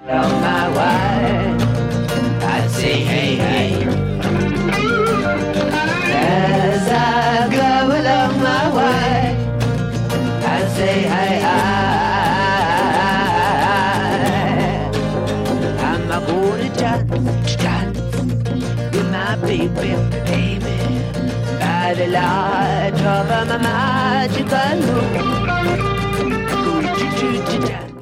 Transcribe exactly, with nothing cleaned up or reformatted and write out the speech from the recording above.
On my way, I'd say hey hey. As I go along my way, I say hey hi. I'm a gonna dance, dance with my baby, baby. By the light of my magical moon, dance.